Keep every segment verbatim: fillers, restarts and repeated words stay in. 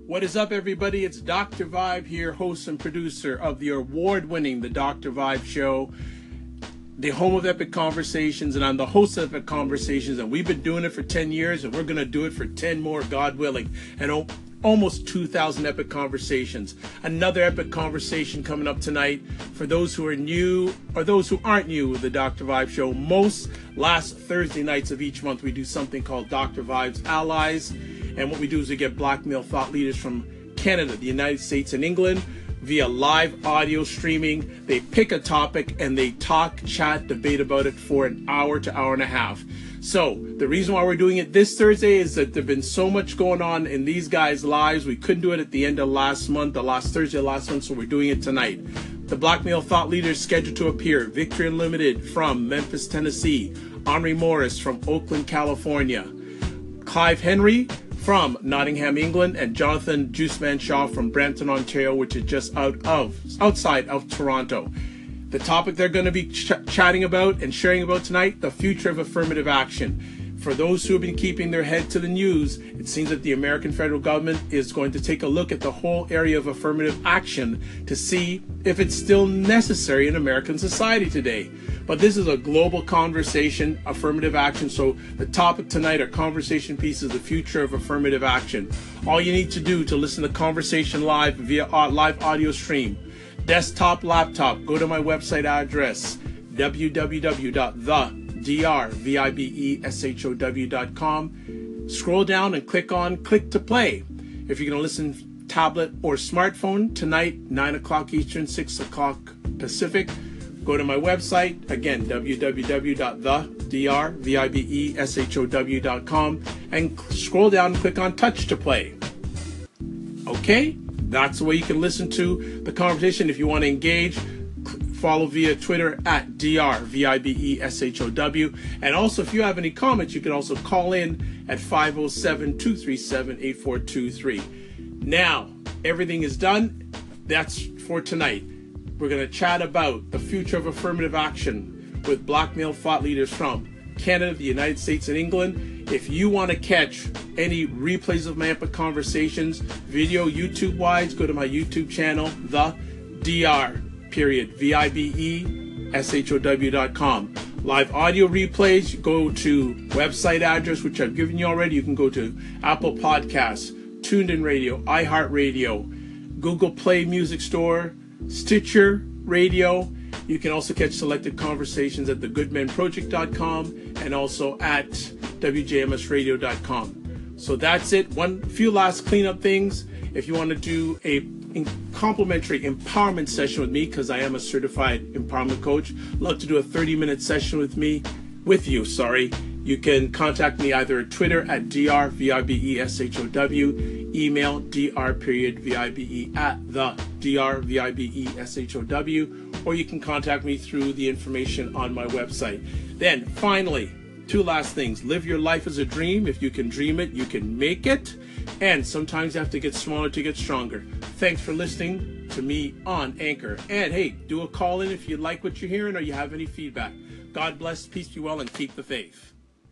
What is up, everybody? It's Doctor Vibe here, host and producer of the award-winning The Doctor Vibe Show, the home of Epic Conversations, and I'm the host of Epic Conversations, and we've been doing it for ten years, and we're going to do it for ten more, God willing, and o- almost two thousand Epic Conversations. Another Epic Conversation coming up tonight. For those who are new, or those who aren't new with the Doctor Vibe Show, most last Thursday nights of each month, we do something called Doctor Vibe's Allies. And what we do is we get black male thought leaders from Canada, the United States, and England via live audio streaming. They pick a topic and they talk, chat, debate about it for an hour to hour and a half. So the reason why we're doing it this Thursday is that there's been so much going on in these guys' lives. We couldn't do it at the end of last month, the last Thursday of last month, so we're doing it tonight. The black male thought leaders scheduled to appear: Victory Unlimited from Memphis, Tennessee; Henry Morris from Oakland, California; Clive Henry from Nottingham, England; and Jonathan Juiceman Shaw from Brampton, Ontario, which is just out of outside of Toronto. The topic they're going to be ch- chatting about and sharing about tonight: the future of affirmative action. For those who have been keeping their head to the news, it seems that the American federal government is going to take a look at the whole area of affirmative action to see if it's still necessary in American society today. But this is a global conversation, affirmative action. So the topic tonight, our conversation piece, is the future of affirmative action. All you need to do to listen to the conversation live via uh, live audio stream, desktop, laptop, go to my website address, w w w dot the vibe dot com. Scroll down and click on click to play. If you're going to listen tablet or smartphone tonight, nine o'clock Eastern, six o'clock Pacific, go to my website, again, w w w dot the vibe dot com, and scroll down and click on touch to play. Okay, that's the way you can listen to the conversation. If you want to engage, follow via Twitter at dr vibe. And also, if you have any comments, you can also call in at five oh seven, two three seven, eight four two three. Now, everything is done. That's for tonight. We're going to chat about the future of affirmative action with black male thought leaders from Canada, the United States, and England. If you want to catch any replays of my Epic Conversations, video, YouTube-wise, go to my YouTube channel, the dr period V-I-B-E S-H-O-W dot com. Live audio replays, go to website address, which I've given you already. You can go to Apple Podcasts, TuneIn Radio, iHeartRadio, Google Play Music Store, Stitcher Radio. You can also catch selected conversations at the good men project dot com and also at w j m s radio dot com. So that's it. One few last cleanup things. If you want to do a complimentary empowerment session with me, because I am a certified empowerment coach, love to do a thirty minute session with me, with you, sorry. You can contact me either at Twitter at dr vibe S-H-O-W, email dr period V-I-B-E at the dr vibe S-H-O-W, or you can contact me through the information on my website. Then finally, two last things. Live your life as a dream. If you can dream it, you can make it. And sometimes you have to get smaller to get stronger. Thanks for listening to me on Anchor. And hey, do a call in if you like what you're hearing or you have any feedback. God bless, peace be well, and keep the faith.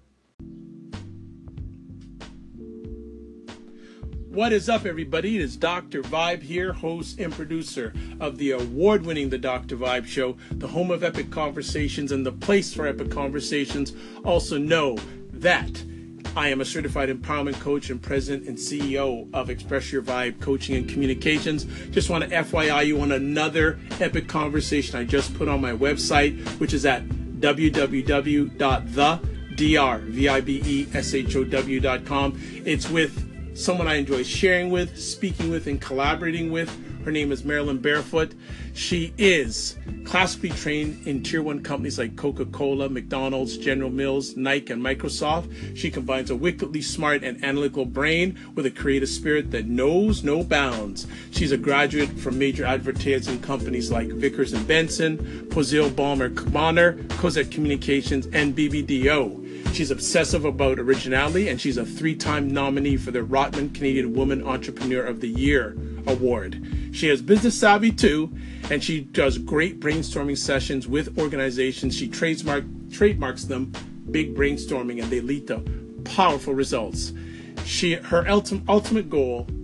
What is up, everybody? It is Doctor Vibe here, host and producer of the award-winning The Doctor Vibe Show, the home of Epic Conversations and the place for Epic Conversations. Also know that I am a certified empowerment coach and president and C E O of Express Your Vibe Coaching and Communications. Just want to F Y I you on another epic conversation I just put on my website, which is at w w w dot the dr vibe dot com. It's with someone I enjoy sharing with, speaking with, and collaborating with. Her name is Marilyn Barefoot. She is classically trained in tier one companies like Coca-Cola, McDonald's, General Mills, Nike, and Microsoft. She combines a wickedly smart and analytical brain with a creative spirit that knows no bounds. She's a graduate from major advertising companies like Vickers and Benson, Pozil, Balmer, Bonner, Cosette Communications, and B B D O. She's obsessive about originality, and she's a three-time nominee for the Rotman Canadian Woman Entrepreneur of the Year Award. She has business savvy too, and she does great brainstorming sessions with organizations. She trademark, trademarks them, big brainstorming, and they lead to powerful results. She, her ultimate, ultimate goal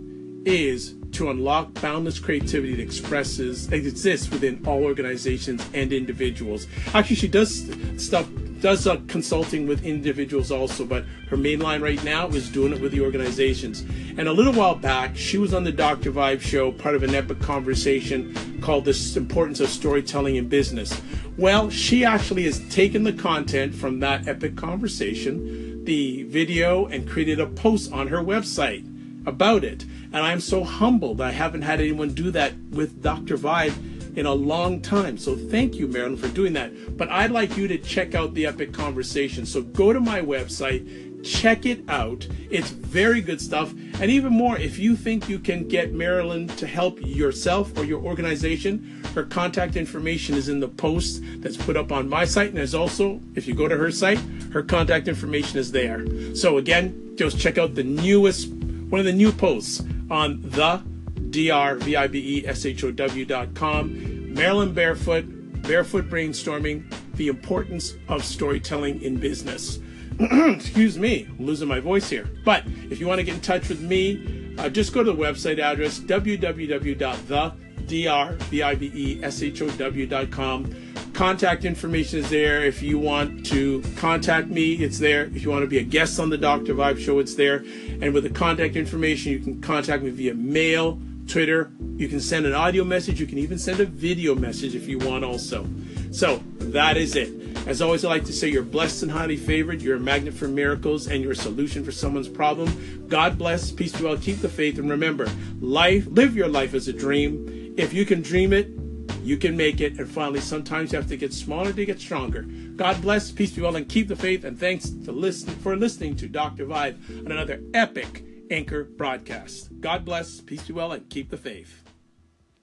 is to unlock boundless creativity that expresses, that exists within all organizations and individuals. Actually, she does stuff, does uh, consulting with individuals also, but her main line right now is doing it with the organizations. And a little while back, she was on the Doctor Vibe show, part of an epic conversation called The Importance of Storytelling in Business. Well, she actually has taken the content from that epic conversation, the video, and created a post on her website about it. And I'm so humbled. I haven't had anyone do that with Doctor Vibe in a long time. So thank you, Marilyn, for doing that. But I'd like you to check out the epic conversation. So go to my website, check it out. It's very good stuff. And even more, if you think you can get Marilyn to help yourself or your organization, her contact information is in the post that's put up on my site. And there's also, if you go to her site, her contact information is there. So again, just check out the newest, one of the new posts on the D R V I B E S H O W dot com. Marilyn Barefoot, Barefoot Brainstorming, the importance of storytelling in business. Excuse me, I'm losing my voice here. But if you want to get in touch with me, uh, just go to the website address, w w w dot the D R V I B E S H O W dot com. Contact information is there. If you want to contact me, it's there. If you want to be a guest on the Doctor Vibe show, it's there. And with the contact information, you can contact me via mail, Twitter. You can send an audio message. You can even send a video message if you want also. So that is it. As always, I like to say you're blessed and highly favored. You're a magnet for miracles and you're a solution for someone's problem. God bless. Peace be well. Keep the faith. And remember, life, live your life as a dream. If you can dream it, you can make it. And finally, sometimes you have to get smaller to get stronger. God bless. Peace be well. And keep the faith. And thanks to listen, for listening to Doctor Vibe on another epic Anchor broadcast. God bless. Peace be well. And keep the faith.